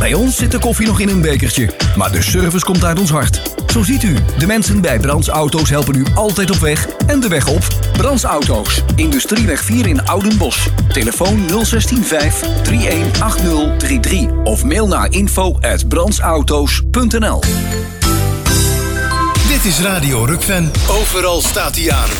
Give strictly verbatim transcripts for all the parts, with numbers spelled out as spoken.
Bij ons zit de koffie nog in een bekertje, maar de service komt uit ons hart. Zo ziet u, de mensen bij Brands Auto's helpen u altijd op weg en de weg op. Brands Auto's, Industrieweg vier in Oudenbosch. Telefoon nul een zes vijf drie een acht nul drie drie of mail naar info at brandsauto's punt n l. Dit is Radio Rukven. Overal staat hij aan.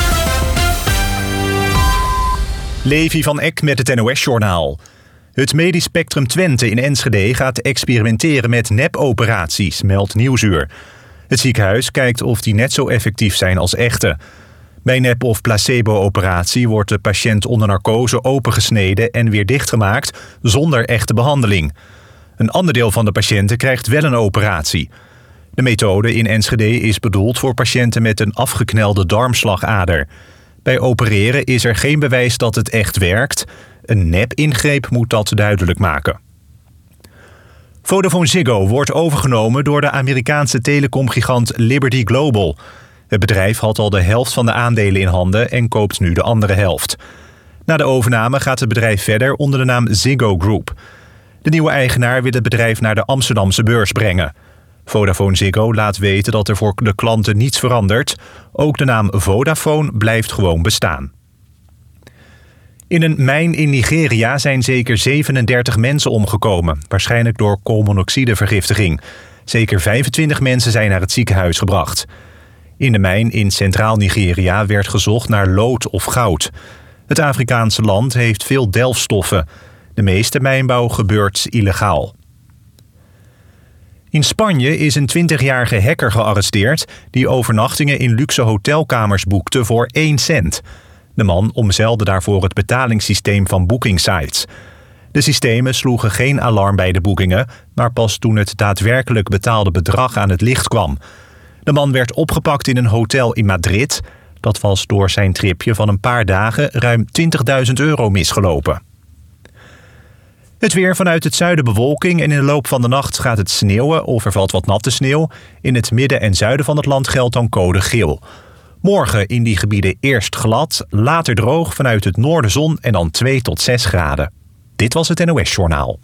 Levi van Eck met het N O S-journaal. Het Medisch Spectrum Twente in Enschede gaat experimenteren met nepoperaties, meldt Nieuwsuur. Het ziekenhuis kijkt of die net zo effectief zijn als echte. Bij nep- of placebo-operatie wordt de patiënt onder narcose opengesneden en weer dichtgemaakt zonder echte behandeling. Een ander deel van de patiënten krijgt wel een operatie. De methode in Enschede is bedoeld voor patiënten met een afgeknelde darmslagader. Bij opereren is er geen bewijs dat het echt werkt. Een nep-ingreep moet dat duidelijk maken. Vodafone Ziggo wordt overgenomen door de Amerikaanse telecomgigant Liberty Global. Het bedrijf had al de helft van de aandelen in handen en koopt nu de andere helft. Na de overname gaat het bedrijf verder onder de naam Ziggo Group. De nieuwe eigenaar wil het bedrijf naar de Amsterdamse beurs brengen. Vodafone Ziggo laat weten dat er voor de klanten niets verandert. Ook de naam Vodafone blijft gewoon bestaan. In een mijn in Nigeria zijn zeker zevenendertig mensen omgekomen, waarschijnlijk door koolmonoxidevergiftiging. Zeker vijfentwintig mensen zijn naar het ziekenhuis gebracht. In de mijn in centraal Nigeria werd gezocht naar lood of goud. Het Afrikaanse land heeft veel delfstoffen. De meeste mijnbouw gebeurt illegaal. In Spanje is een twintigjarige hacker gearresteerd die overnachtingen in luxe hotelkamers boekte voor één cent. De man omzeilde daarvoor het betalingssysteem van boekingsites. De systemen sloegen geen alarm bij de boekingen, maar pas toen het daadwerkelijk betaalde bedrag aan het licht kwam. De man werd opgepakt in een hotel in Madrid. Dat was door zijn tripje van een paar dagen ruim twintigduizend euro misgelopen. Het weer: vanuit het zuiden bewolking en in de loop van de nacht gaat het sneeuwen of er valt wat natte sneeuw. In het midden en zuiden van het land geldt dan code geel. Morgen in die gebieden eerst glad, later droog, vanuit het noorden zon en dan twee tot zes graden. Dit was het N O S-journaal.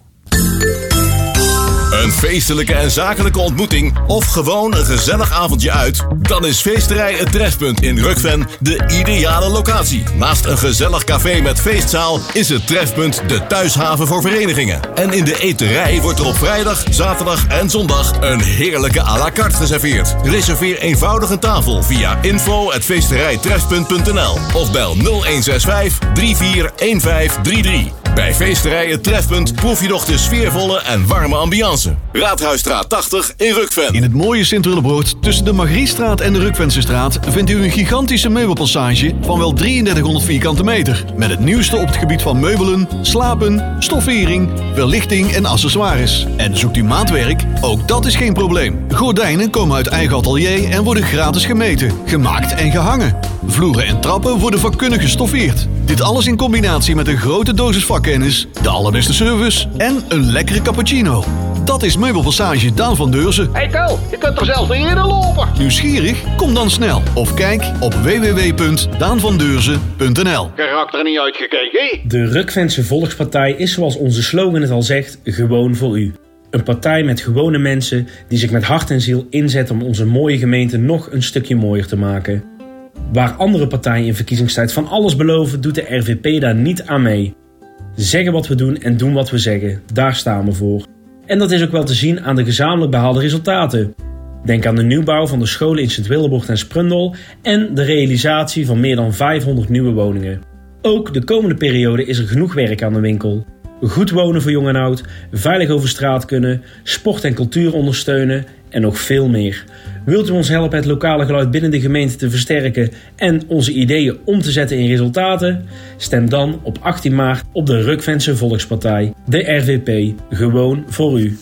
Een feestelijke en zakelijke ontmoeting of gewoon een gezellig avondje uit? Dan is Feesterij Het Trefpunt in Rukven de ideale locatie. Naast een gezellig café met feestzaal is het Trefpunt de thuishaven voor verenigingen. En in de eterij wordt er op vrijdag, zaterdag en zondag een heerlijke à la carte geserveerd. Reserveer eenvoudig een tafel via info at feesterijtrefpunt punt n l of bel nul een zes vijf drie vier een vijf drie drie. Bij Feesterij Het Trefpunt proef je nog de sfeervolle en warme ambiance. Raadhuisstraat tachtig in Rukven. In het mooie Sint-Willebroord tussen de Margrietstraat en de Rukvensestraat vindt u een gigantische meubelpassage van wel drieëndertighonderd vierkante meter. Met het nieuwste op het gebied van meubelen, slapen, stoffering, verlichting en accessoires. En zoekt u maatwerk? Ook dat is geen probleem. Gordijnen komen uit eigen atelier en worden gratis gemeten, gemaakt en gehangen. Vloeren en trappen worden vakkundig gestoffeerd. Dit alles in combinatie met een grote dosis vakkennis, de allerbeste service en een lekkere cappuccino. Dat is Meubelpassage Daan van Deurzen. Hey Ko, je kunt er zelfs niet in lopen. Nieuwsgierig? Kom dan snel of kijk op w w w punt daan van deurzen punt n l. Karakter niet uitgekeken. De Rukvense Volkspartij is, zoals onze slogan het al zegt, gewoon voor u. Een partij met gewone mensen die zich met hart en ziel inzetten om onze mooie gemeente nog een stukje mooier te maken. Waar andere partijen in verkiezingstijd van alles beloven, doet de R V P daar niet aan mee. Zeggen wat we doen en doen wat we zeggen, daar staan we voor. En dat is ook wel te zien aan de gezamenlijk behaalde resultaten. Denk aan de nieuwbouw van de scholen in Sint-Willebroord en Sprundel en de realisatie van meer dan vijfhonderd nieuwe woningen. Ook de komende periode is er genoeg werk aan de winkel. Goed wonen voor jong en oud, veilig over straat kunnen, sport en cultuur ondersteunen en nog veel meer. Wilt u ons helpen het lokale geluid binnen de gemeente te versterken en onze ideeën om te zetten in resultaten? Stem dan op achttien maart op de Rukvense Volkspartij, de R V P, gewoon voor u.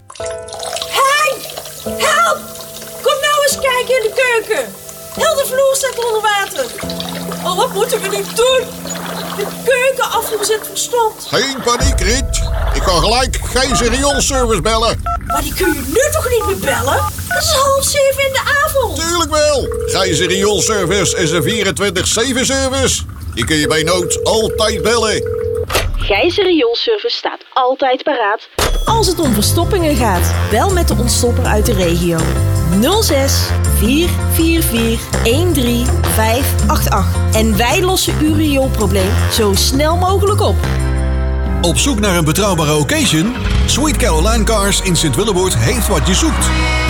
Hey, help! Kom nou eens kijken in de keuken. Heel de vloer staat onder water. Oh, wat moeten we nu doen? De keuken afgezet verstomd. Geen paniek, Riet. Ik ga gelijk Gijzer rioolservice bellen. Maar die kun je nu toch niet meer bellen? Het is half zeven in de avond. Tuurlijk wel. Gijzer rioolservice is een vierentwintig zeven service. Die kun je bij nood altijd bellen. Gijzer rioolservice staat altijd paraat als het om verstoppingen gaat. Bel met de ontstopper uit de regio. nul zes vier vier vier een drie vijf acht acht. En wij lossen uw rioolprobleem zo snel mogelijk op. Op zoek naar een betrouwbare occasion? Sweet Caroline Cars in Sint-Willeboord heeft wat je zoekt.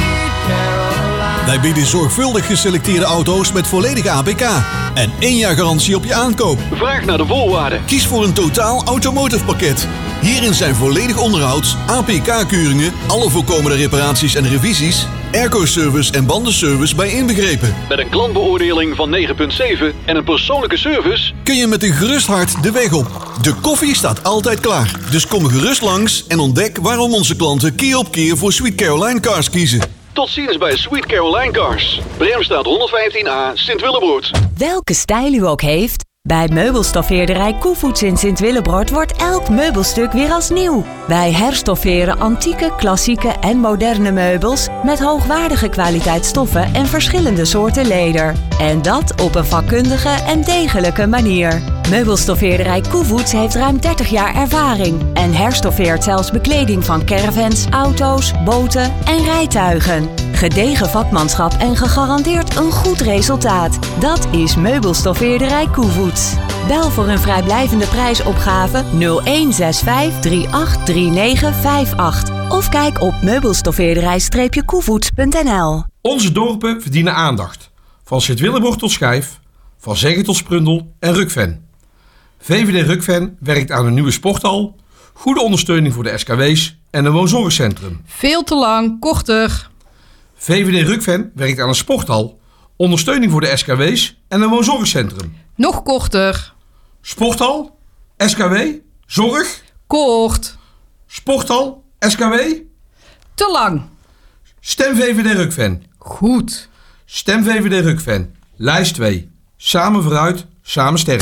Wij bieden zorgvuldig geselecteerde auto's met volledige A P K en één jaar garantie op je aankoop. Vraag naar de voorwaarden. Kies voor een totaal automotive pakket. Hierin zijn volledig onderhoud, A P K-keuringen, alle voorkomende reparaties en revisies, airco-service en bandenservice bij inbegrepen. Met een klantbeoordeling van negen komma zeven en een persoonlijke service kun je met een gerust hart de weg op. De koffie staat altijd klaar. Dus kom gerust langs en ontdek waarom onze klanten keer op keer voor Sweet Caroline Cars kiezen. Tot ziens bij Sweet Caroline Cars. Bremstraat honderdvijftien A, Sint-Willebroord. Welke stijl u ook heeft, bij meubelstoffeerderij Koevoets in Sint-Willebroord wordt elk meubelstuk weer als nieuw. Wij herstofferen antieke, klassieke en moderne meubels met hoogwaardige kwaliteit stoffen en verschillende soorten leder. En dat op een vakkundige en degelijke manier. Meubelstoffeerderij Koevoets heeft ruim dertig jaar ervaring en herstoffeert zelfs bekleding van caravans, auto's, boten en rijtuigen. Gedegen vakmanschap en gegarandeerd een goed resultaat. Dat is Meubelstoffeerderij Koevoets. Bel voor een vrijblijvende prijsopgave nul een zes vijf drie acht drie negen vijf acht of kijk op meubelstoffeerderij koevoets punt n l. Onze dorpen verdienen aandacht. Van Sint-Willebroord tot Schijf, van Zeggen tot Sprundel en Rukven. V V D Rukven werkt aan een nieuwe sporthal, goede ondersteuning voor de S K W's en een woonzorgcentrum. Veel te lang, korter. V V D Rukven werkt aan een sporthal, ondersteuning voor de S K W's en een woonzorgcentrum. Nog korter. Sporthal, S K W, zorg. Kort. Sporthal, S K W. Te lang. Stem V V D Rukven. Goed. Stem V V D Rukven. Lijst twee. Samen vooruit, samen sterk.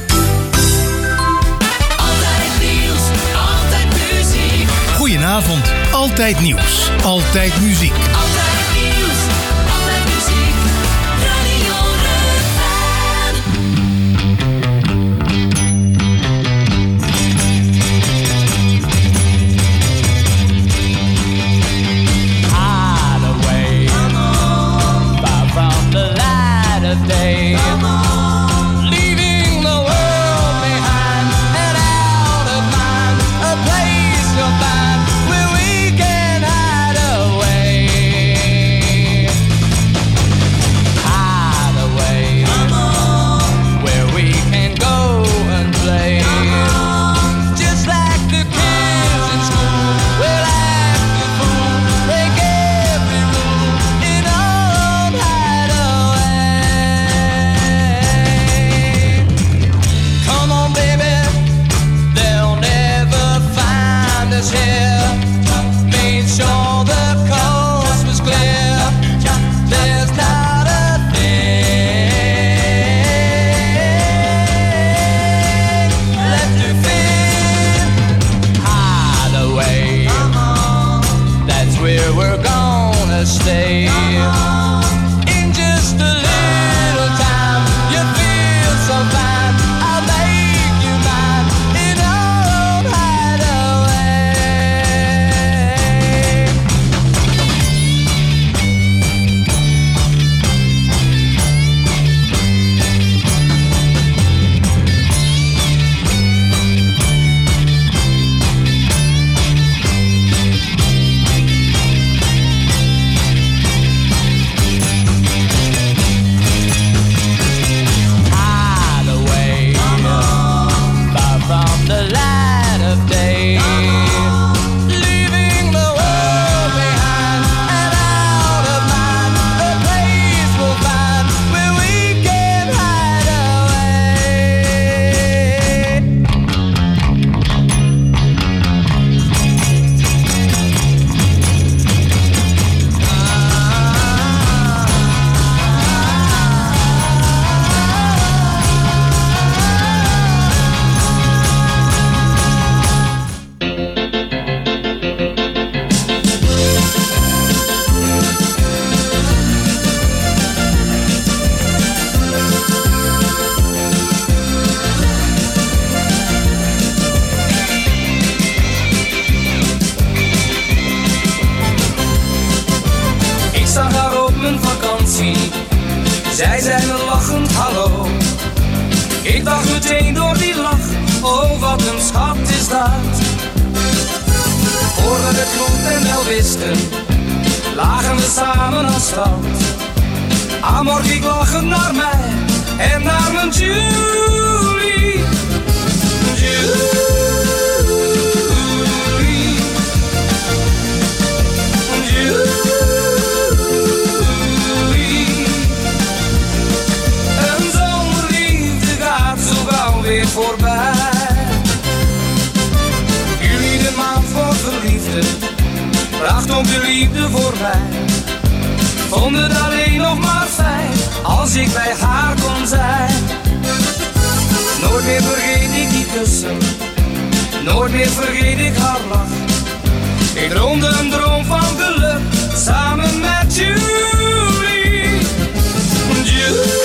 Goedenavond. Altijd nieuws. Altijd muziek. Altijd nieuws. Altijd muziek. Radio Hide away. Far from the light of day. Leaving the world behind and out of mind. A place you'll find where we can hide away. Wij zijn een lachend hallo. Ik dacht meteen door die lach, oh wat een schat is dat. Voor we het goed en wel wisten, lagen we samen als stad. Amor keek lachend naar mij en naar mijn Julie. Julie. Een zomerliefde gaat zo gauw weer voorbij. Jullie de maand voor verliefden, bracht ook de liefde voorbij. Vond het alleen nog maar fijn, als ik bij haar kon zijn. Nooit meer vergeet ik die kussen, nooit meer vergeet ik haar lach. Ik droomde een droom van geluk, samen met Julie. Julie.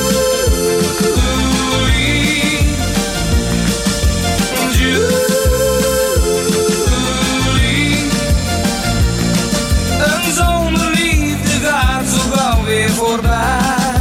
Julie. Een zomerliefde gaat zo gauw weer voorbij.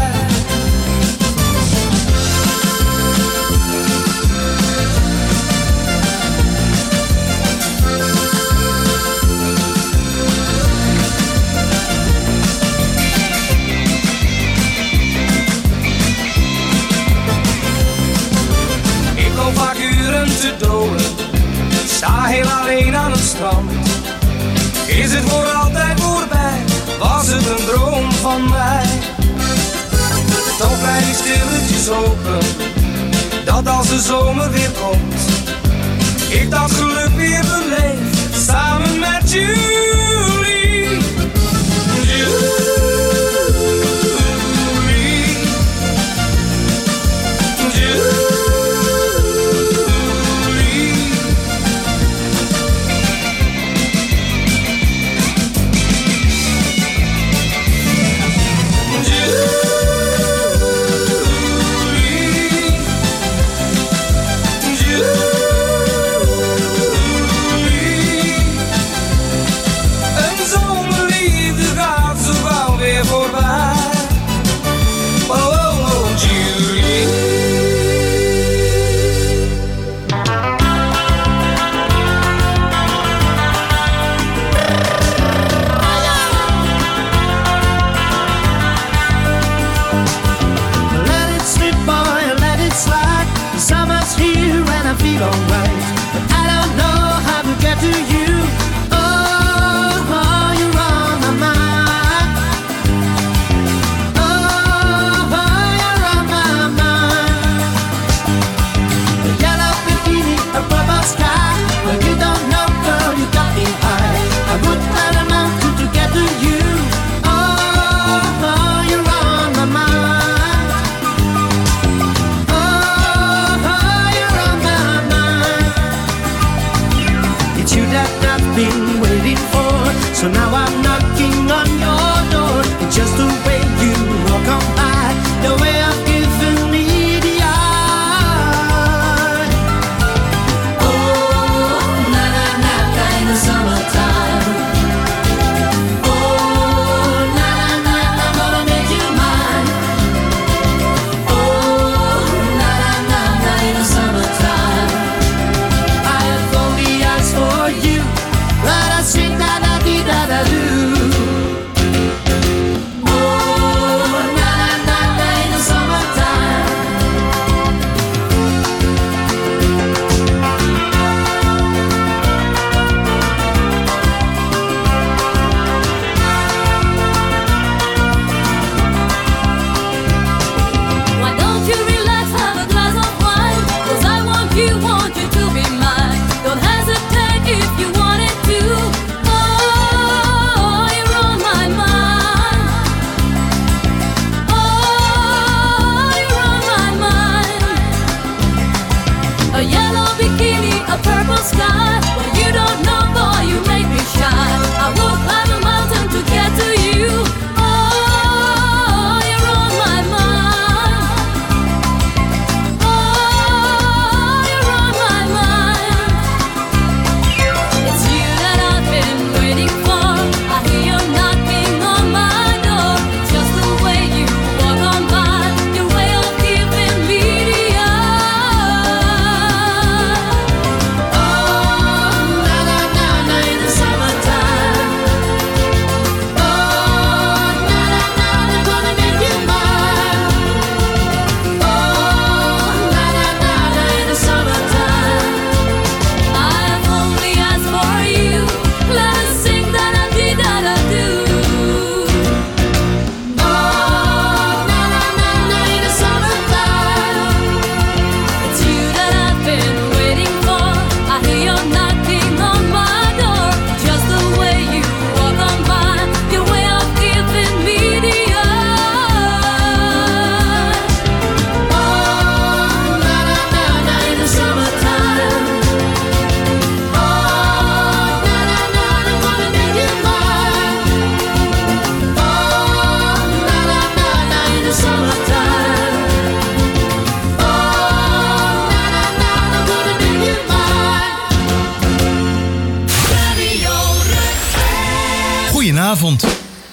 Vaak uren te dolen, sta heel alleen aan het strand. Is het voor altijd voorbij, was het een droom van mij. Toch blijf ik stilletjes hopen, dat als de zomer weer komt, ik dat geluk weer beleef, samen met Julie. Julie. Julie. Goedenavond.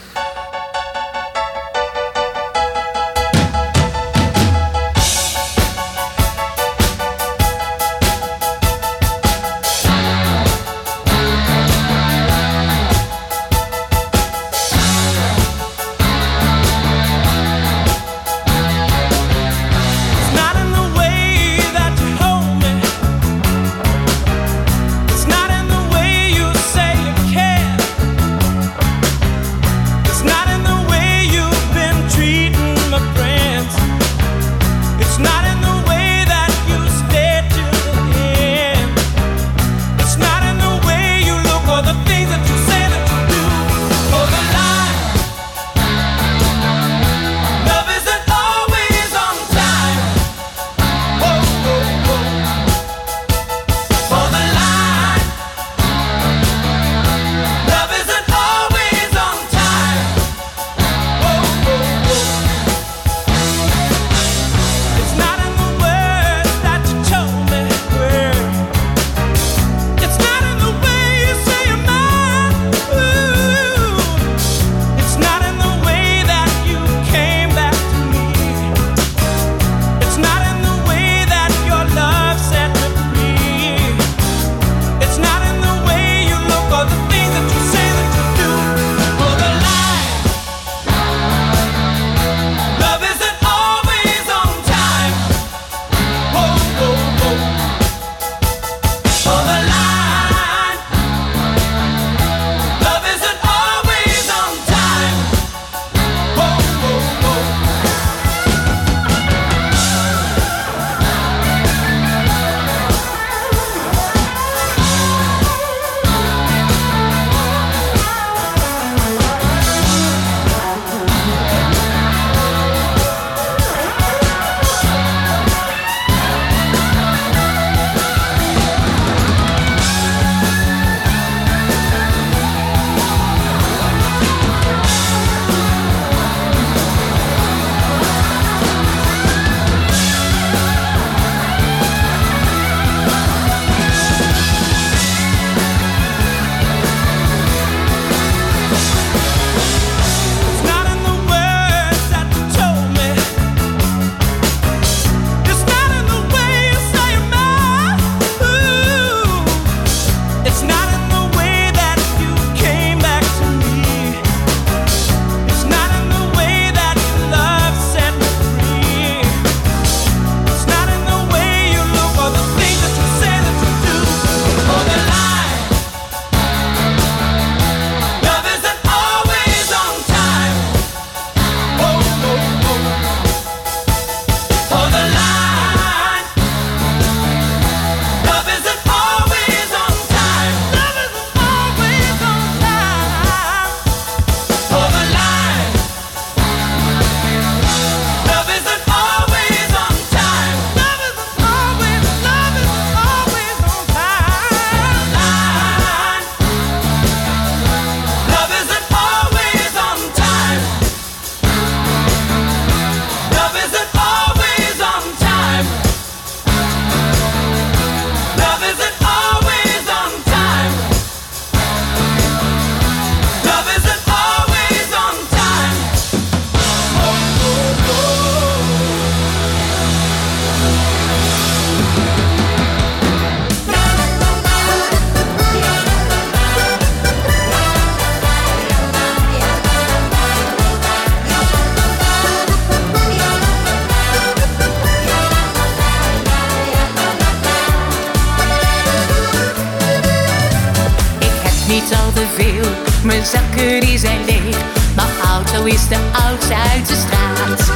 Mijn zakken die zijn leeg, mijn auto is te oud uit de straat.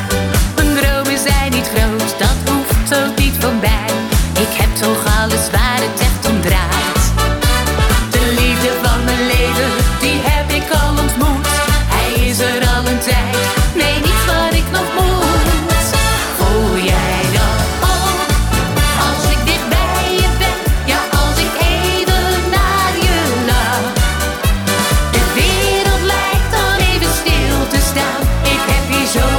Mijn dromen zijn niet groot, dat hoeft ook niet van mij. Ik heb toch alles waar het echt om draait. De liefde van mijn leven, die heb ik al ontmoet. Hij is er al een tijd, nee niet wat ik nog moet. Voel jij dat ook, als ik dicht bij je ben? Ja, als ik even naar je lach. De wereld lijkt dan even stil te staan. Ik heb hier zo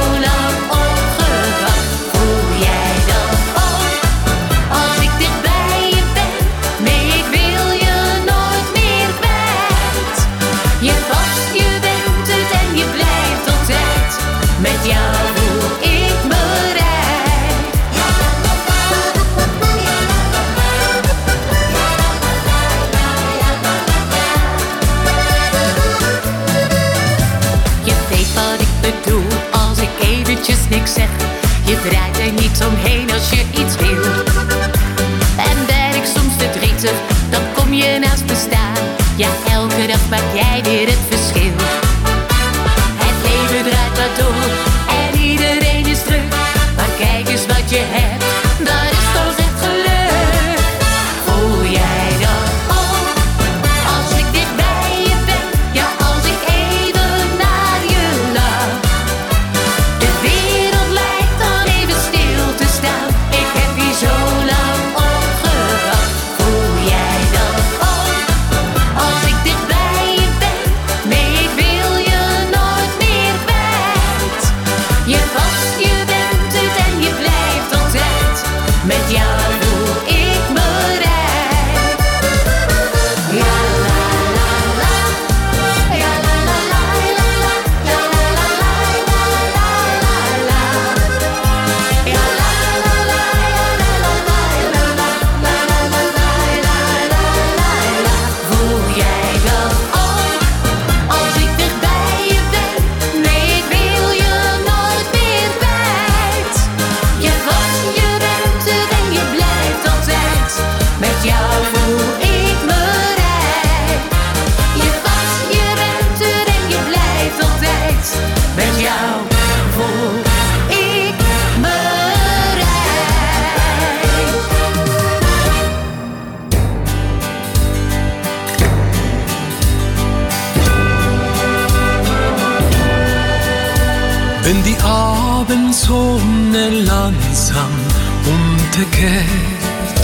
Ik zeg, je draait er niet omheen als je iets wil. En ben ik soms verdrietig, dan kom je naast me staan. Ja, elke dag maak jij weer het verschil. Het leven draait maar door en iedereen is druk. Maar kijk eens wat je hebt, dat is toch echt geluk. Voel jij dat ook? Als ik dicht bij je ben, ja als ik even naar je lach. De wereld lijkt dan even stil te staan. Ik heb hier zo lang op gewacht. Voel jij dat ook? Als ik dicht bij je ben, nee ik wil je nooit meer kwijt. Je was, je bent het en je blijft altijd. Met jou voel ik me rijk. Ja la la la, ja la la la la la, ja la la la la la la. Ja la la la, ja la la la la la, la la la la la la. Voel jij dat ook? Als ik dicht bij je ben, nee ik wil je nooit meer kwijt. Je was, je bent het en je blijft altijd. Met jou voel ik me rijk. Je was, je bent het en je blijft altijd. Met jou voel ik me rijk. Wenn die Abendsonne langsam untergeht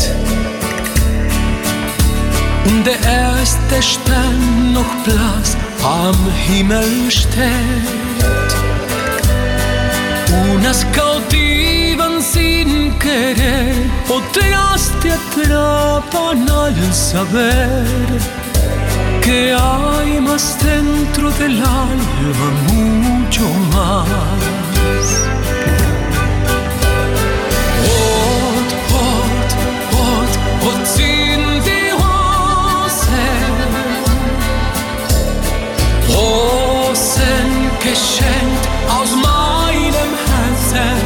und der erste Stern noch blass am Himmel steht, unas cautivas sin querer, otras te atrapan al saber que hay más dentro del alma, mucho más. Hot, hot, hot, hot sind die Rosen, Rosen geschenkt aus meinem Herzen.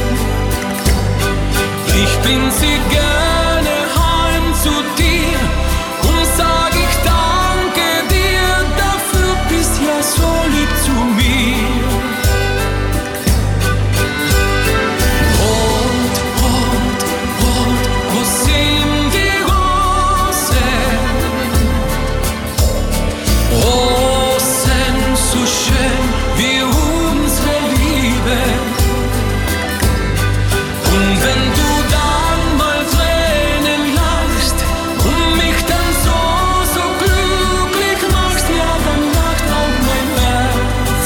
Ich bring sie gerne heim zu dir und sag ich danke dir, dafür bist ja so lieb zu mir. Rot, rot, rot, wo sind die Rosen? Rosen so schön wie unsere Liebe. Und wenn du dann mal Tränen lachst und mich dann so, so glücklich machst, ja, dann lacht auch mein Herz.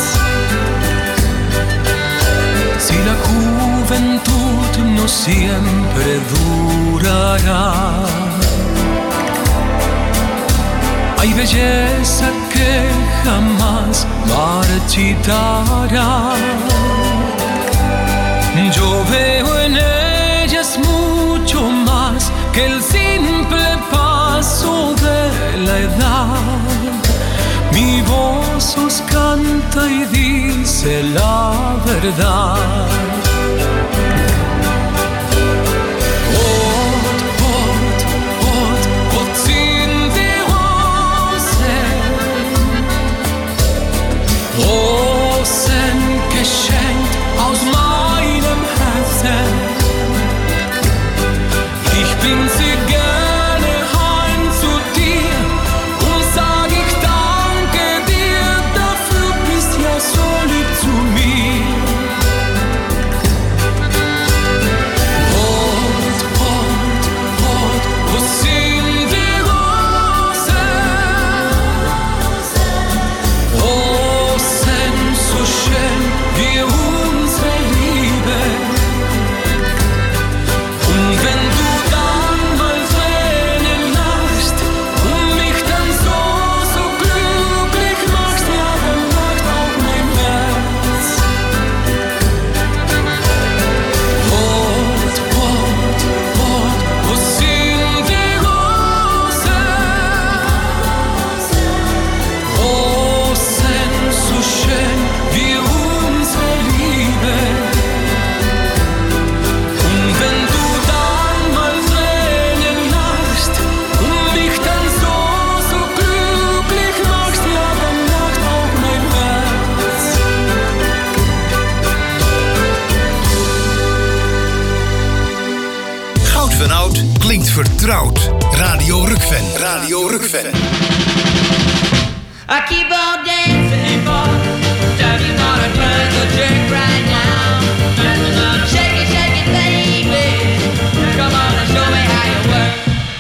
Si la juventud no siempre durará, hay belleza que jamás marchitará. Yo veo en ellas mucho más que el simple paso de la edad. Mi voz os canta y dice la verdad. Hot, hot, hot, hot sind die Rosen, Rosen geschenkt aus meinem Herzen. Ich bring sie gerne heim zu dir und sag ich danke dir, dafür bist ja so lieb zu mir. Rot, rot, rot, wo sind die Rosen? Rosen so schön wie unsere Liebe. Und wenn du dann mal Tränen lachst und mich dann so, so glücklich machst, ja, dann lacht auch mein Herz. Rot, rot, rot, wo sind die Rosen? Rosen so schön wie unsere Liebe. vertrouwd. Radio Rukven. Radio Rukven. I keep on dancing, boy. Tell you gonna turn the jerk right now. Shake it, shake it, baby. Come on and show me how you work.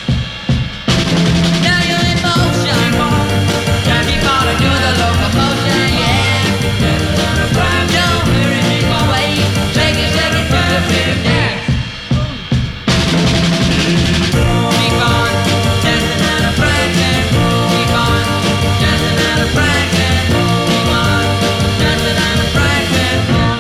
Now you're in motion, boy. Tell you gonna do the locomotion, yeah. Don't hurry, make my way. Shake it, shake it, do the big dance. Keep on dancing and a prancing. Keep on dancing and a prancing. Keep on dancing and a prancing.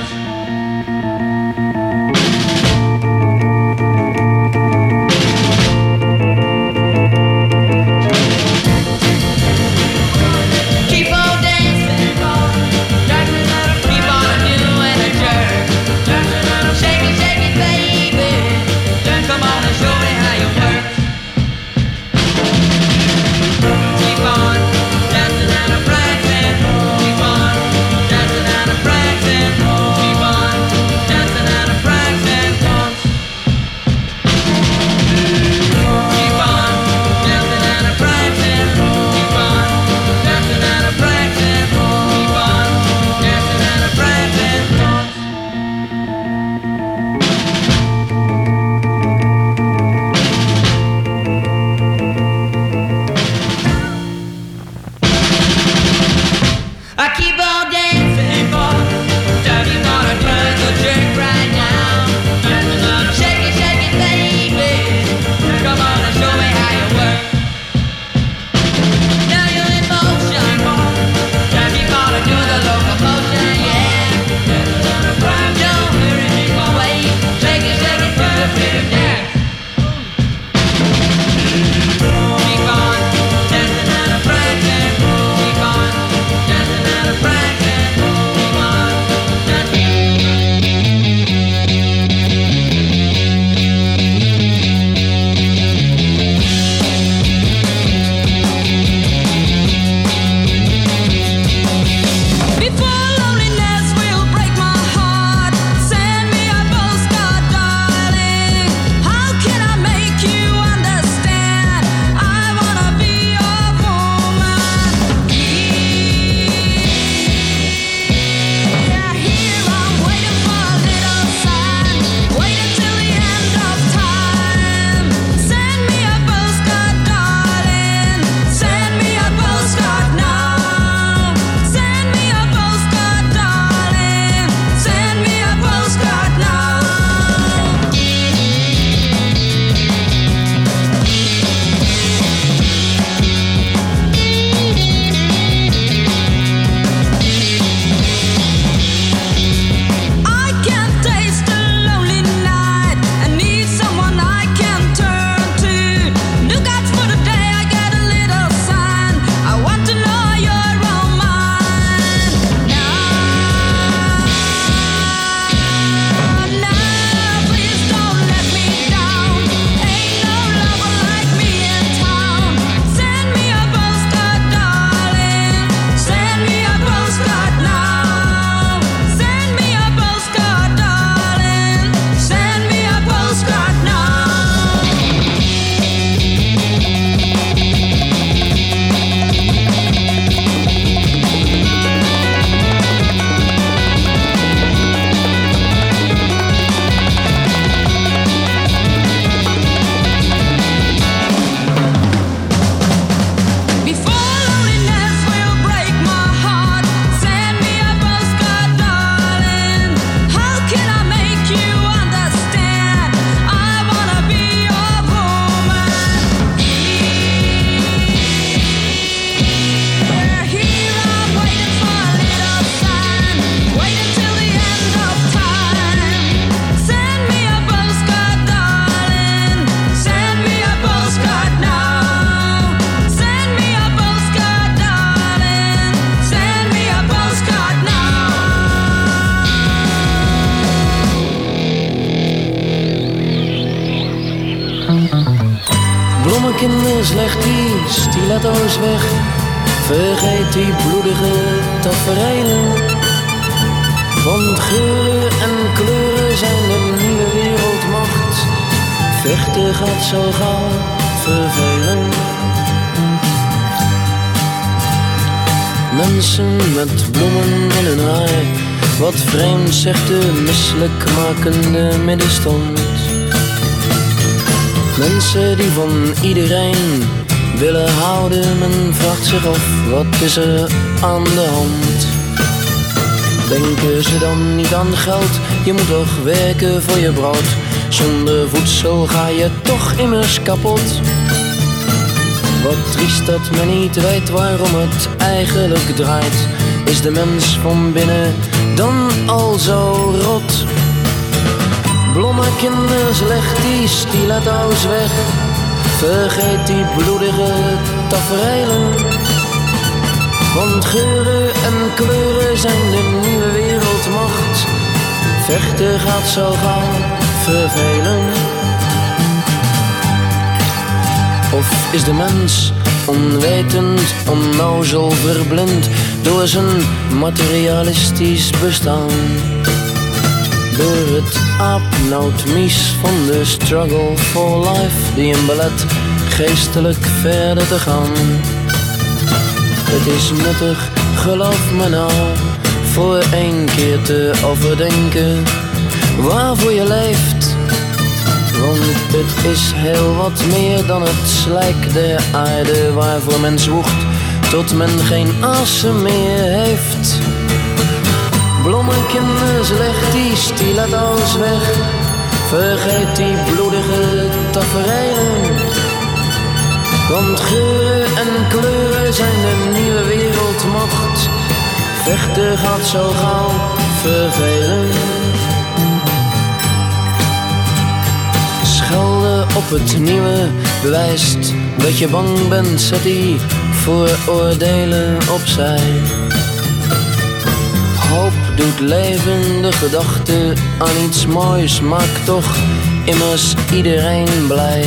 Keep on dancing, dancing and a keep on doing a jerk. Shake it, shake it, baby. Come on and show me how you work. Keep on dancing and a prancing. Keep on dancing and a prancing. Keep on dancing and a prancing. Keep on dancing and a prancing. Keep on dancing and a prancing. Keep on dancing and a prancing. I keep on dancing, boy. Tell you gonna turn the jerk right now. Shake it, shake it, baby. Come on and show me how you work. Now you're in motion, boy. Tell you gonna do the locomotion, yeah. Don't hurry, make my way. Shake it, shake it, do the big dance. Keep on dancing and a prancing. Keep on dancing and a prancing. Keep on Before loneliness will break my heart, send me a postcard, darling. How can I make you understand? I wanna be your woman. Yeah, here I'm waiting for a little sign, waiting till the end of time. Send me a postcard, darling. Send me a postcard now. Send me a postcard, darling. Send me a postcard now. I can't taste a lonely night. I need someone I can turn to. Look out for the day I get a little sign. I want to know you're all mine. Now, now, please don't let me down. Ain't no lover like me in town. Send me a postcard, darling. Send me a postcard now. Send me a postcard, darling. Send me a postcard now. Before loneliness will break my heart, send me a postcard, darling. How can I make you understand? I wanna be your woman. Yeah, here I'm waiting for a little sign, waiting till the end of time. Send me a postcard, darling. Send me a postcard now. Send me a postcard, darling. Send me a postcard now. Bloemenkinder, slecht die stiletto's weg. Vergeet die bloedige tafereelen. Want geuren en kleuren zijn de nieuwe wereldmacht. Vechten gaat zo gauw vervelen. Mensen met bloemen in hun haar, wat vreemd zegt de misselijkmakende middenstand. Mensen die van iedereen willen houden, men vraagt zich af, wat is er aan de hand? Denken ze dan niet aan geld? Je moet toch werken voor je brood. Zonder voedsel ga je toch immers kapot. Wat triest dat men niet weet waarom het eigenlijk draait. Is de mens van binnen dan al zo rot? Blomme kinders, leg die stiletto's weg. Vergeet die bloedige tafereelen. Want geuren en kleuren zijn de nieuwe wereldmacht. Vechten gaat zo gauw vervelen. Of is de mens onwetend, onnozel, verblind door zijn materialistisch bestaan? Door het aapnootmies van de struggle for life die hem belet geestelijk verder te gaan. Het is nuttig, geloof me nou, voor één keer te overdenken waarvoor je leeft. Want het is heel wat meer dan het slijk der aarde waarvoor men zwoegt tot men geen asem meer heeft. Blommekinders, leg die stiletto's weg. Vergeet die bloedige tafereelen. Want geuren en kleuren zijn de nieuwe wereldmacht. Vechten gaat zo gauw vervelen. Schelden op het nieuwe bewijst dat je bang bent, zet die vooroordelen opzij. Hoop doet leven, de gedachte aan iets moois maakt toch immers iedereen blij.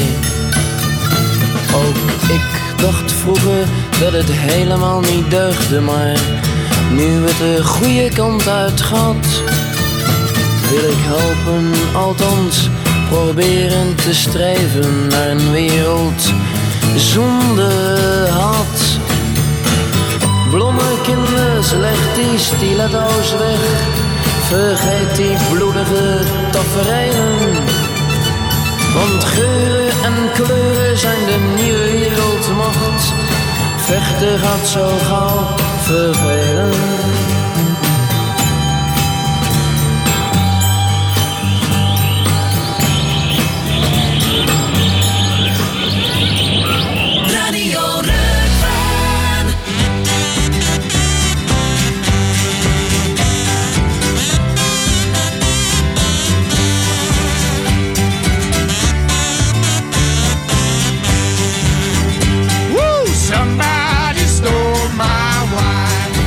Ook ik dacht vroeger dat het helemaal niet deugde, maar nu het de goede kant uit gaat, wil ik helpen, althans proberen te streven naar een wereld zonder haat. Blommekinders, leg die stiletto's weg. Vergeet die bloedige tafereelen. Want geuren en kleuren zijn de nieuwe wereldmacht. Vechten gaat zo gauw vervelen. Somebody stole my wine.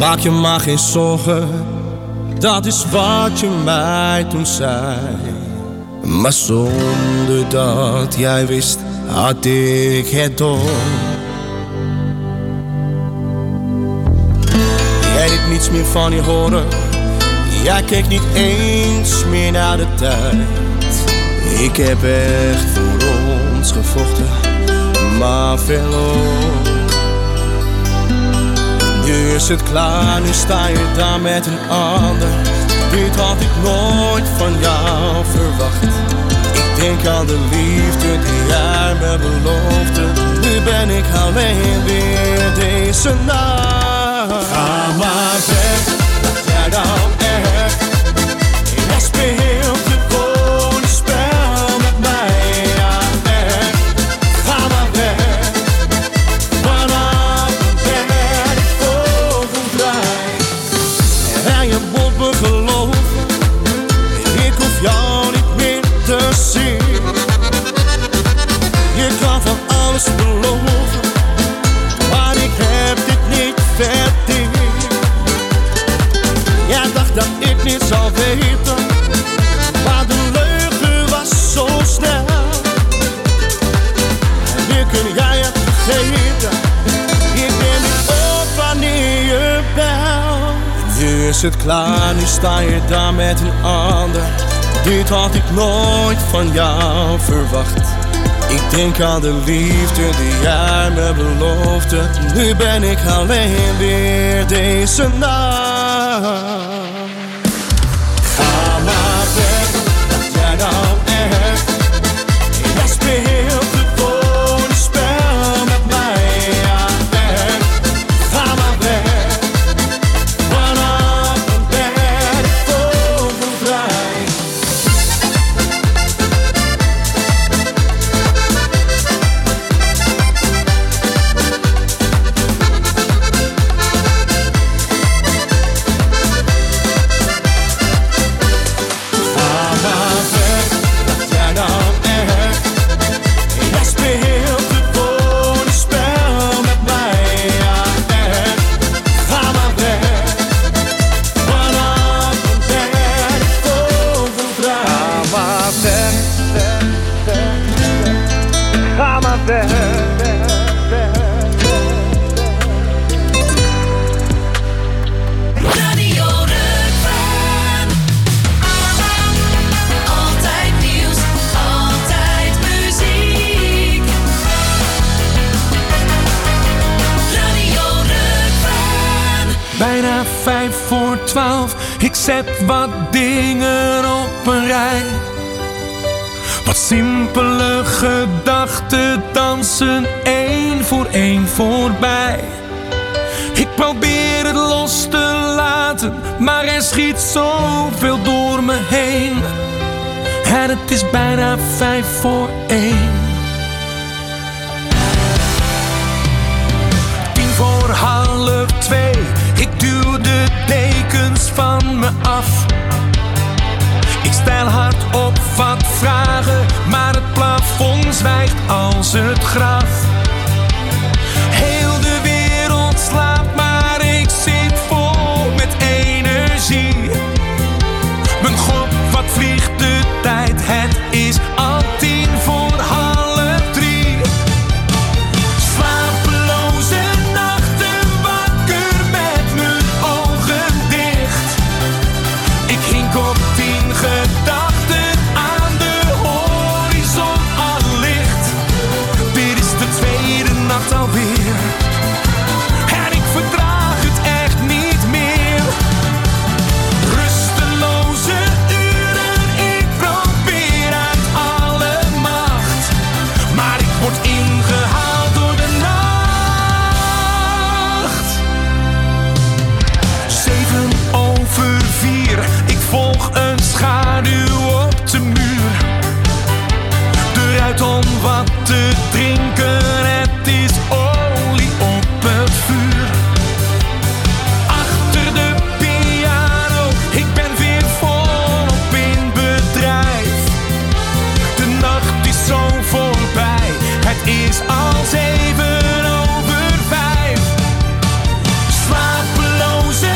Maak je maar geen zorgen, dat is wat je mij toen zei. Maar zonder dat jij wist, had ik het door. Jij liet niets meer van je horen. Jij keek niet eens meer naar de tijd. Ik heb echt voor ons gevochten, maar verloren. Nu is het klaar, nu sta je daar met een ander. Dit had ik nooit van jou verwacht. Ik denk aan de liefde die jij me beloofde. Nu ben ik alleen weer deze nacht. Ga maar weg, dat jij nou echt. Jij speelt gewoon een spel met mij. Ja, echt. Ga maar weg. Vanavond ben ik overdraai. En je moet me geloven, ik hoef jou niet meer te zien. Je kan van alles beloven, maar ik heb dit niet verdiend. Jij dacht dat ik niet zou weten, maar de leugen was zo snel. En nu kun jij het vergeten, ik ben niet op wanneer je belt. Nu is het klaar, nu sta je daar met een ander. Dit had ik nooit van jou verwacht. Ik denk aan de liefde die jij me beloofde. Nu ben ik alleen weer deze nacht. Ga maar weg, dat jij nou echt. Jij speelt gewoon een spel met mij. Ja, echt. Ga maar weg. Vanavond ben ik overdraai. Radio Rukven. Altijd nieuws, altijd muziek. Radio Rukven. Bijna vijf voor twaalf, ik zet wat dingen op een rij. Wat simpele gedachten dansen één voor één voorbij. Ik probeer het los te laten, maar er schiet zoveel door me heen. En het is bijna vijf voor één. Tien voor half twee, ik duw de dekens van me af. Ik stel hardop wat vragen, maar het plafond zwijgt als het graf. Heel de wereld slaapt, maar ik zit vol met energie. Mijn god, wat vliegt de tijd, het is al tien voor half drie. Slapeloze nachten, wakker met mijn ogen dicht. Ik hink op tien gedachten, aan de horizon al licht. Dit is de tweede nacht alweer, en ik verdraag het echt niet meer. Rusteloze uren, ik probeer uit alle macht, maar ik word ingehaald door de nacht. Zeven over vier, ik volg een schaduw op de muur. De ruit om wat te drinken, het is olie op het vuur. Achter de piano, ik ben weer volop in bedrijf. De nacht is zo voorbij, het is al zeven over vijf. Slapeloze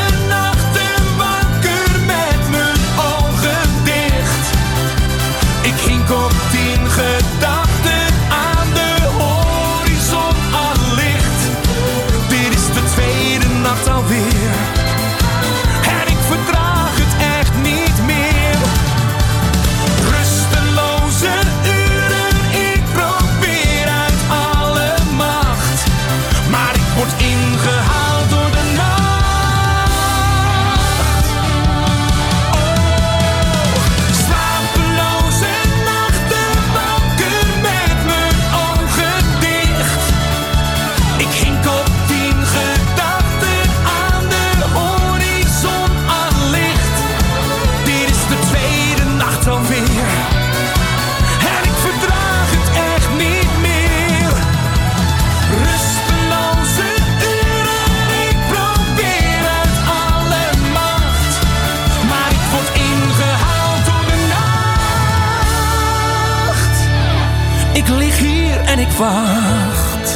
en ik wacht.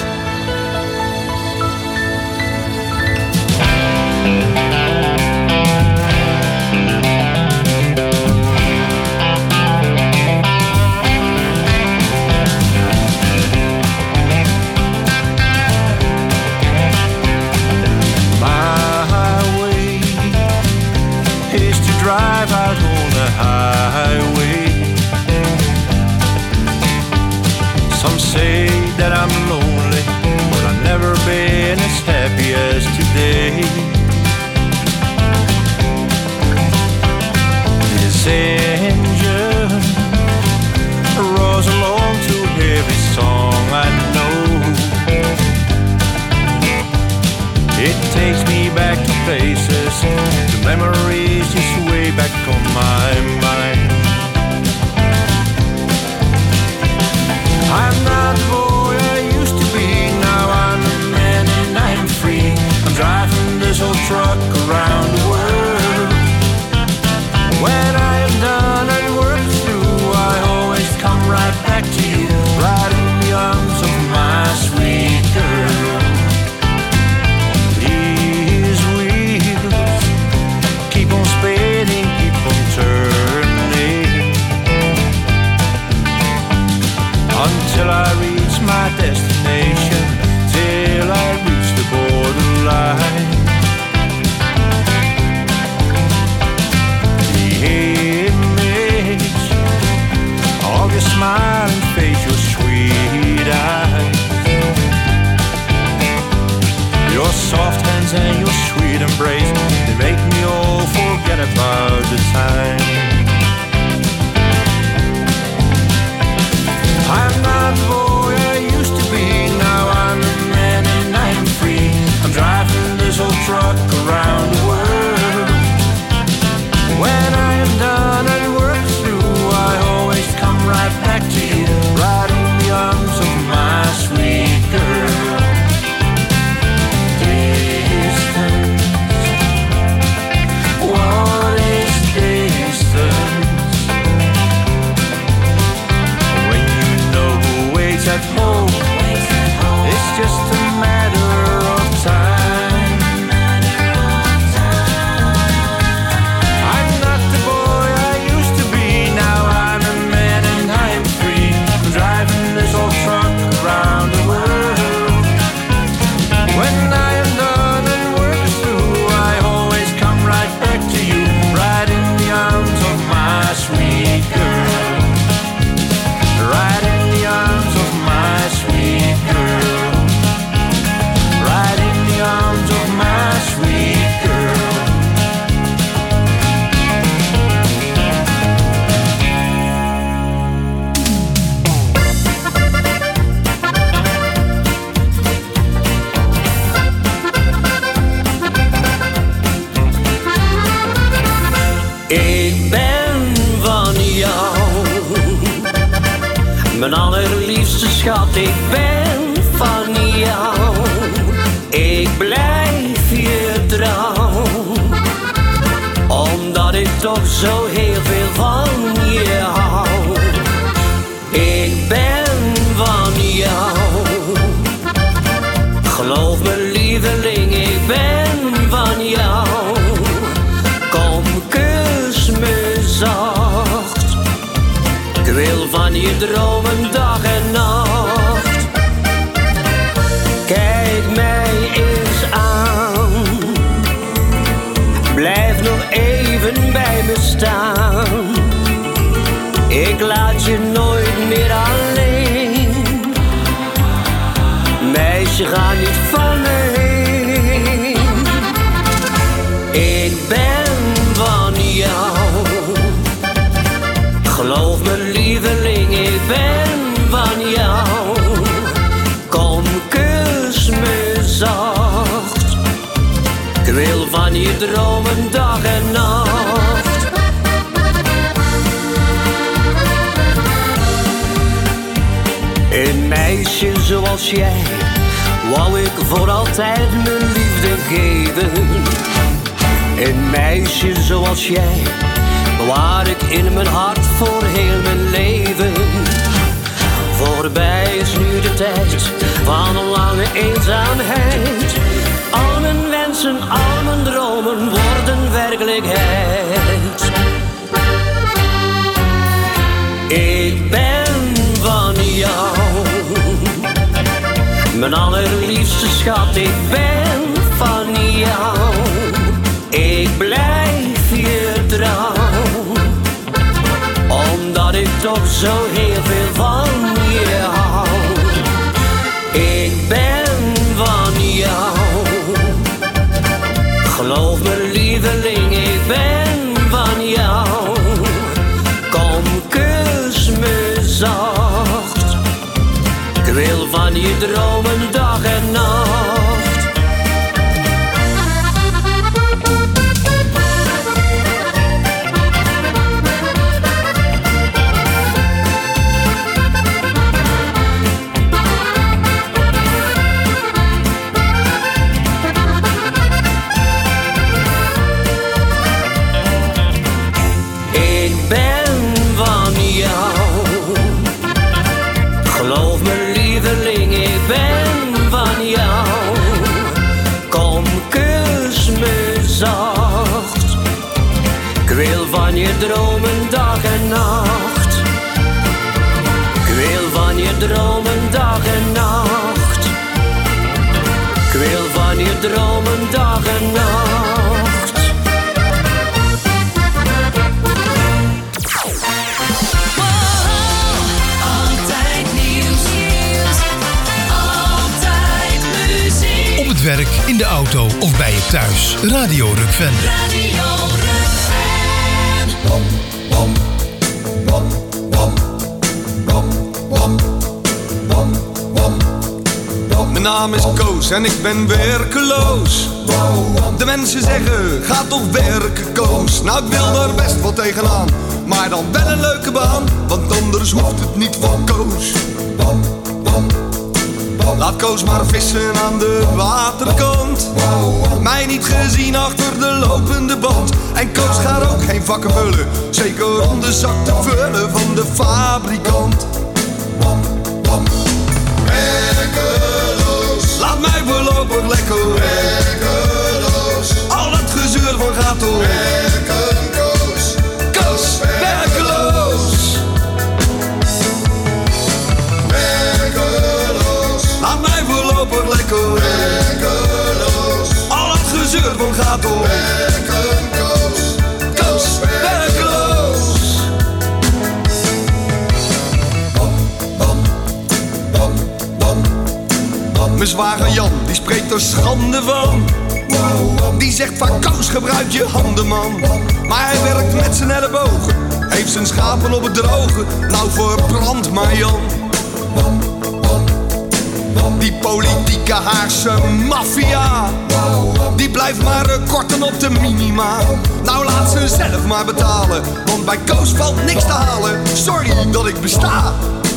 Drive out on the highway. Some say that I'm lonely, but I've never been as happy as today. This engine rolls along to every song I know. It takes me back to places, to memories just way back on my mind. I'm not the boy I used to be, now I'm a man and I'm free. I'm driving this old truck around the world. When I am done and work through, I always come right back to you, right in the arms of my sweet girl. Keep on spinning, keep on turning, until I reach my destination, till I reach the borderline. The image of your smiling face, your sweet eyes, your soft hands and your sweet embrace, they make me all forget about the time. I'm not the boy I used to be, now I'm a man and I'm free. I'm driving this old truck around the world. When I am done and work through, I always come right back to you, right in the arms of my sweet girl. What is distance? When you know who waits at home, it's just a matter of time. I'm not the boy I used to be, now I'm a man and I'm free. I'm driving this old truck around the world. When I am done and work through, I always come right back to you, right in the arms of my sweet girl. Right in the arms of my sweet girl. Right in the arms of my sweet girl. Ik ben van jou, mijn allerliefste schat, ik ben van jou. Ik blijf je trouw, omdat ik toch zo heel veel van je hou. Ik ben van jou, geloof me lieveling, ik ben van jou. Kom, kus me zacht, ik wil van je dromen dag en nacht. Kijk mij eens aan, blijf nog even bij me staan. Ik laat je nooit meer alleen, meisje ga niet van me heen. Ik ben van jou, geloof me lieveling, ik ben van jou. Kom, kus me zacht, ik wil van je dromen dag en nacht. Een meisje zoals jij, wou ik voor altijd mijn liefde geven. Een meisje zoals jij, bewaar ik in mijn hart voor heel mijn leven. Voorbij is nu de dansen, al mijn dromen worden werkelijkheid. Ik ben van jou, mijn allerliefste schat, ik ben van jou. Ik blijf je trouw, omdat ik toch zo heel veel van je hou. Ik ben van jou, geloof me lieveling, ik ben van jou. Kom, kus me zacht, ik wil van je dromen dag en nacht. Je dromen dag en nacht. Ik wil van je dromen dag en nacht. Ik wil van je dromen dag en nacht. Altijd nieuws, altijd muziek. Op het werk, in de auto of bij je thuis. Radio Rukven. Radio Bam, bam, bam, bam, bam, bam, bam, bam, bam. Mijn naam is Koos en ik ben werkeloos. De mensen zeggen, ga toch werken Koos. Nou ik wil daar best wel tegenaan, maar dan wel een leuke baan, want anders hoeft het niet van Koos. Bam, bam, bam. Laat Koos maar vissen aan de waterkant. Mij niet gezien achter de lopende band. En Koos gaat ook geen vakken vullen, zeker om de zak te vullen van de fabrikant. Bam, bam. Werkeloos, laat mij voorlopig lekker werkeloos. Al dat gezeur van gaat door werken Koos. Koos, werkeloos. Werkeloos, laat mij voorlopig lekker werkeloos. Al dat gezeur van gaat door werken Koos. Koos, werkeloos. Bam, bam, bam, bam, bam. Mijn zwager Jan, die spreekt er schande van. Die zegt van Koos, gebruik je handen man. Maar hij werkt met zijn ellebogen, heeft zijn schapen op het droge. Nou verbrand maar Jan. Die politieke Haarse maffia, die blijft maar korten op de minima. Nou laat ze zelf maar betalen, want bij Koos valt niks te halen. Sorry dat ik besta.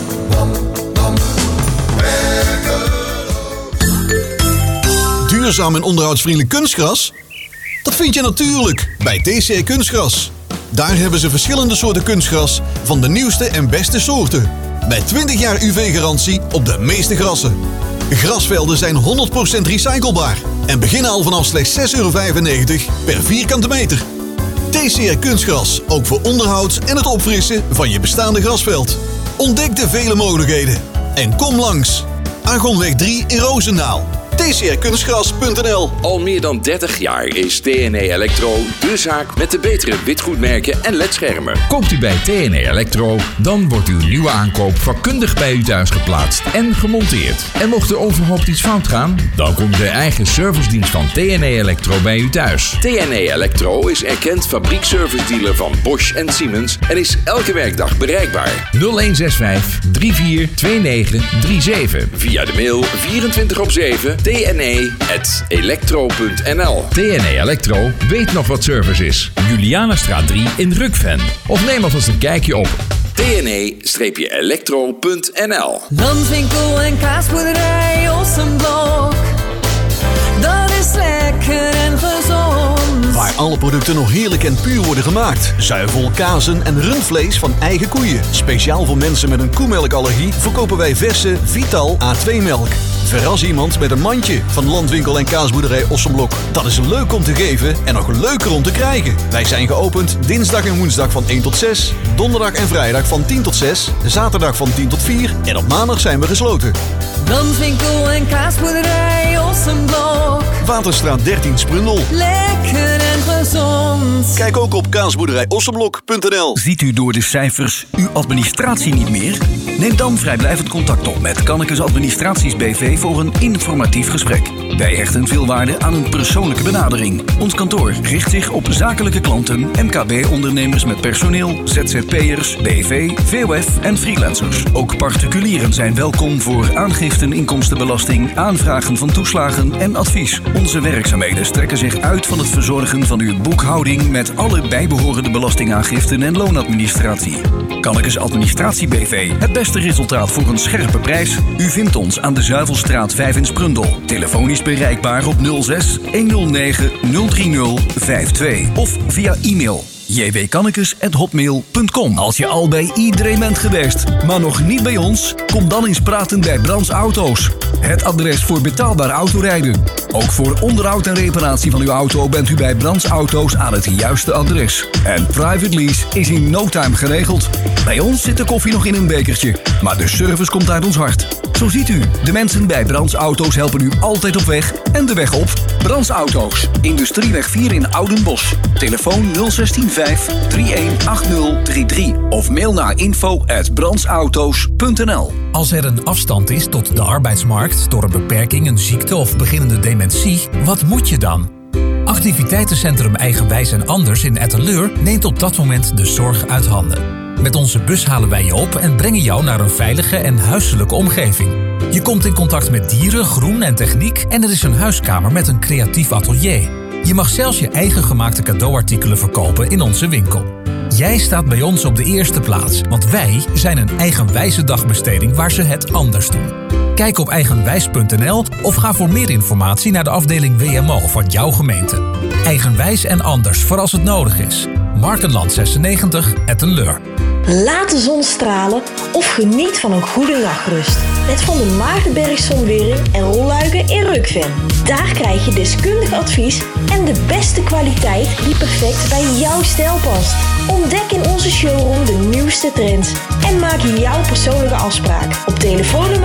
Duurzaam en onderhoudsvriendelijk kunstgras? Dat vind je natuurlijk bij T C R Kunstgras. Daar hebben ze verschillende soorten kunstgras van de nieuwste en beste soorten. Met twintig jaar U V-garantie op de meeste grassen. Grasvelden zijn honderd procent recyclebaar en beginnen al vanaf slechts zes euro vijfennegentig per vierkante meter. T C R Kunstgras, ook voor onderhoud en het opfrissen van je bestaande grasveld. Ontdek de vele mogelijkheden en kom langs. Argonweg drie in Roosendaal. T C R kunstgras punt n l. Al meer dan dertig jaar is T N E Electro de zaak met de betere witgoedmerken en ledschermen. Koopt u bij T N E Electro, dan wordt uw nieuwe aankoop vakkundig bij u thuis geplaatst en gemonteerd. En mocht er overhoopt iets fout gaan, dan komt de eigen servicedienst van T N E Electro bij u thuis. T N E Electro is erkend fabriekservice-dealer van Bosch en Siemens en is elke werkdag bereikbaar. nul een zes vijf drie vier twee negen drie zeven. Via de mail vierentwintig op zeven t n e at electro punt n l. T N E Electro weet nog wat service is. Julianastraat drie in Rukven. Of neem alvast een kijkje op t n e electro punt n l. Landwinkel en kaasboerderij Ossenblok. Dat is lekker en gezond. Waar alle producten nog heerlijk en puur worden gemaakt. Zuivel, kazen en rundvlees van eigen koeien. Speciaal voor mensen met een koemelkallergie verkopen wij verse Vital A twee melk. Verras iemand met een mandje van Landwinkel en Kaasboerderij Ossenblok. Dat is leuk om te geven en nog leuker om te krijgen. Wij zijn geopend dinsdag en woensdag van één tot zes, donderdag en vrijdag van tien tot zes, zaterdag van tien tot vier en op maandag zijn we gesloten. Landwinkel en Kaasboerderij Ossenblok. Waterstraat dertien Sprundel. Lekker en gezond. Kijk ook op kaasboerderij ossenblok punt n l. Ziet u door de cijfers uw administratie niet meer? Neem dan vrijblijvend contact op met Kannekes Administraties B V voor een informatief gesprek. Wij hechten veel waarde aan een persoonlijke benadering. Ons kantoor richt zich op zakelijke klanten, M K B-ondernemers met personeel, Z Z P'ers, B V, V O F en freelancers. Ook particulieren zijn welkom voor aangiften inkomstenbelasting, aanvragen van toeslagen en advies. Onze werkzaamheden strekken zich uit van het verzorgen van uw boekhouding met alle bijbehorende belastingaangiften en loonadministratie. Kannekes Administratie B V. Het beste resultaat voor een scherpe prijs. U vindt ons aan de Zuivelstraat vijf in Sprundel. Telefonisch bereikbaar op nul zes honderdnegen nul drie nul vijf twee of via e-mail j w kannekes at hotmail punt com. Als je al bij iedereen bent geweest, maar nog niet bij ons, kom dan eens praten bij Brands Auto's. Het adres voor betaalbaar autorijden. Ook voor onderhoud en reparatie van uw auto bent u bij Brands Auto's aan het juiste adres. En private lease is in no time geregeld. Bij ons zit de koffie nog in een bekertje, maar de service komt uit ons hart. Zo ziet u, de mensen bij Brands Auto's helpen u altijd op weg en de weg op. Brands Auto's, Industrieweg vier in Oudenbosch. Telefoon nul een zes vijf drie een acht nul drie drie of mail naar info at brandsauto's punt n l. Als er een afstand is tot de arbeidsmarkt door een beperking, een ziekte of beginnende dementie, wat moet je dan? Activiteitencentrum Eigenwijs en Anders in Etteleur neemt op dat moment de zorg uit handen. Met onze bus halen wij je op en brengen jou naar een veilige en huiselijke omgeving. Je komt in contact met dieren, groen en techniek en er is een huiskamer met een creatief atelier. Je mag zelfs je eigen gemaakte cadeauartikelen verkopen in onze winkel. Jij staat bij ons op de eerste plaats, want wij zijn een eigenwijze dagbesteding waar ze het anders doen. Kijk op eigenwijs punt n l of ga voor meer informatie naar de afdeling W M O van jouw gemeente. Eigenwijs en Anders voor als het nodig is. Markenland zesennegentig, Etteleur. Laat de zon stralen of geniet van een goede nachtrust. Met Van de Maartenberg Zonwering en Rolluiken in Rukven. Daar krijg je deskundig advies en de beste kwaliteit die perfect bij jouw stijl past. Ontdek in onze showroom de nieuwste trends en maak jouw persoonlijke afspraak op telefoonnummer